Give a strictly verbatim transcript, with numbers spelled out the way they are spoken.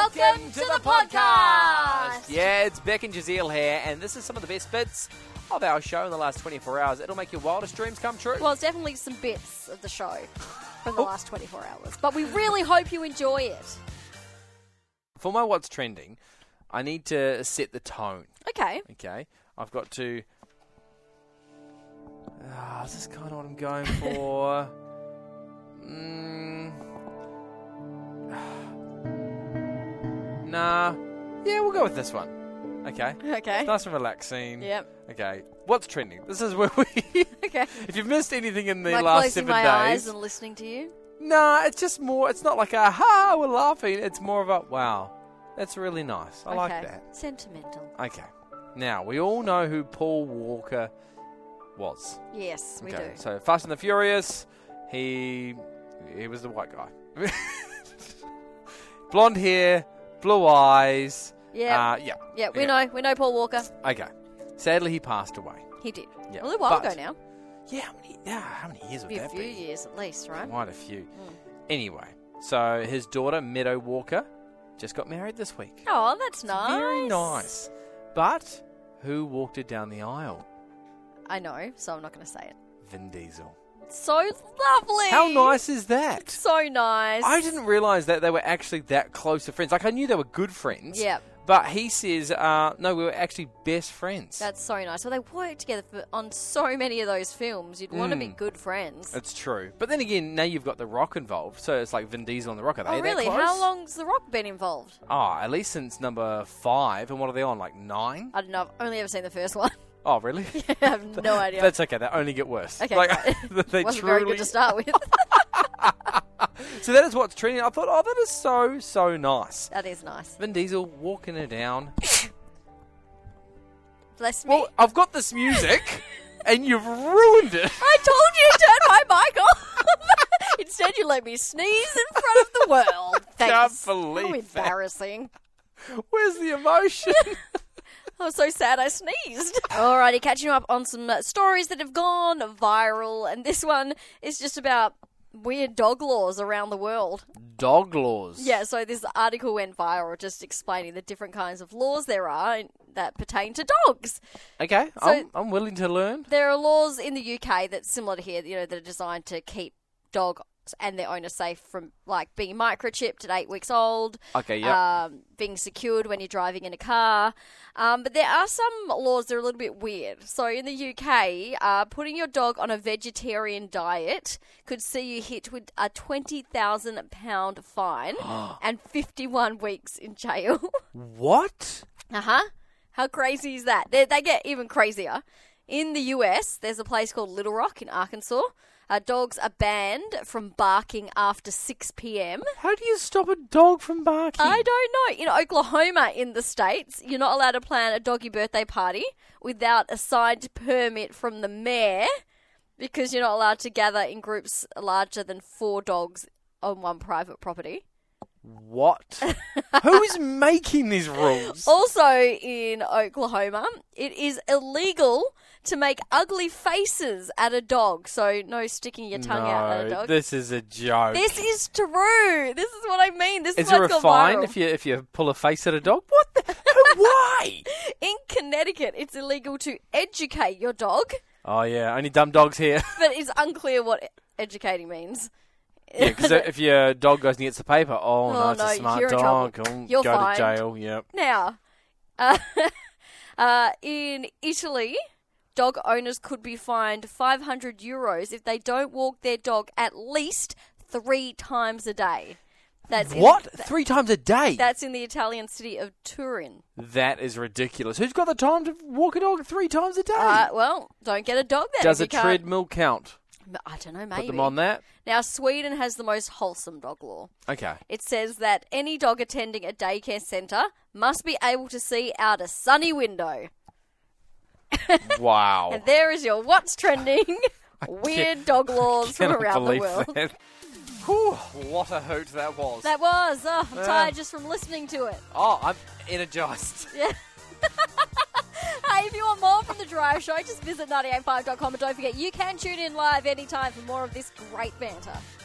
Welcome, Welcome to, to the, the podcast. podcast. Yeah, it's Beck and Jazeel here, and this is some of the best bits of our show in the last twenty-four hours. It'll make your wildest dreams come true. Well, it's definitely some bits of the show from the last twenty-four hours, but we really hope you enjoy it. For my What's Trending, I need to set the tone. Okay. Okay. I've got to... Ah, this is kind of what I'm going for. mm. Nah. Yeah, we'll go with this one. Okay. Okay. It's nice and relaxing. Yep. Okay. What's trending? This is where we... Okay. If you've missed anything in the Am I last closing seven my days... eyes and listening to you? Nah, it's just more... It's not like a, ha, we're laughing. It's more of a, wow, that's really nice. I okay. like that. Sentimental. Okay. Now, we all know who Paul Walker was. Yes, we okay. do. So, Fast and the Furious, he... He was the white guy. Blonde hair, blue eyes. Yeah. Uh, yeah. Yeah, we okay. know. We know Paul Walker. Okay. Sadly, he passed away. He did. Yeah. A little while But- ago now. Yeah, how many, yeah, how many years would A that few be? years at least, right? Quite a few. Mm. Anyway, so his daughter, Meadow Walker, just got married this week. Oh, that's nice. Very nice. But who walked her down the aisle? I know, so I'm not going to say it. Vin Diesel. So lovely. How nice is that? So nice. I didn't realise that they were actually that close of friends. Like, I knew they were good friends. Yeah. But he says, uh, no, we were actually best friends. That's so nice. Well, they worked together for, on so many of those films. You'd want to be Mm. good friends. It's true. But then again, now you've got The Rock involved. So it's like Vin Diesel and The Rock. Are they Oh, that really? close? How long's The Rock been involved? Oh, at least since number five. And what are they on, like nine? I don't know. I've only ever seen the first one. Oh, really? I have no idea. That's okay. They only get worse. Okay, like, great. they Wasn't truly... very good to start with. So that is what's trending. I thought, oh, that is so, so nice. That is nice. Vin Diesel walking her down. Bless me. Well, I've got this music, and you've ruined it. I told you to turn my mic off. Instead, you let me sneeze in front of the world. Thanks. Can't believe How that. embarrassing. Where's the emotion? I was so sad I sneezed. Alrighty, catching you up on some uh, stories that have gone viral, and this one is just about weird dog laws around the world. Dog laws. Yeah, so this article went viral just explaining the different kinds of laws there are in- that pertain to dogs. Okay, So- I'm, I'm willing to learn. There are laws in the U K that's similar to here, you know, that are designed to keep dogs and their owner safe from, like, being microchipped at eight weeks old. Okay, yeah. Um, being secured when you're driving in a car. Um, but there are some laws that are a little bit weird. So in the U K, uh, putting your dog on a vegetarian diet could see you hit with a twenty thousand pounds fine and fifty-one weeks in jail. What? Uh-huh. How crazy is that? They, they get even crazier. In the U S, there's a place called Little Rock in Arkansas. Uh, dogs are banned from barking after six p.m. How do you stop a dog from barking? I don't know. In Oklahoma, in the States, you're not allowed to plan a doggy birthday party without a signed permit from the mayor because you're not allowed to gather in groups larger than four dogs on one private property. What? Who is making these rules? Also in Oklahoma, it is illegal to make ugly faces at a dog. So no sticking your tongue no, out at a dog. this is a joke. This is true. This is what I mean. This is, is why there a it's gone fine viral. if you if you pull a face at a dog? What? The, why? In Connecticut, it's illegal to educate your dog, Oh yeah, only dumb dogs here. but it's unclear what educating means. Yeah, because if your dog goes and gets the paper, oh, Oh, no, it's no, a smart you're in dog. trouble. Oh, You're go fined. to jail. Yep. Now, uh, uh, in Italy, dog owners could be fined five hundred euros if they don't walk their dog at least three times a day. That's What? In, Three times a day? that's in the Italian city of Turin. That is ridiculous. Who's got the time to walk a dog three times a day? Uh, well, don't get a dog there. Does if a you can't- treadmill count? I don't know, maybe. Put them on that? Now, Sweden has the most wholesome dog law. Okay. It says that any dog attending a daycare centre must be able to see out a sunny window. Wow. And there is your what's trending weird dog laws from Cannot around the believe world. that. Whew, what a hoot that was. That was. Oh, I'm Yeah. tired just from listening to it. Oh, I'm energised. Yeah. Hey, if you want more from The Drive Show, just visit ninety eight five dot com and don't forget you can tune in live anytime for more of this great banter.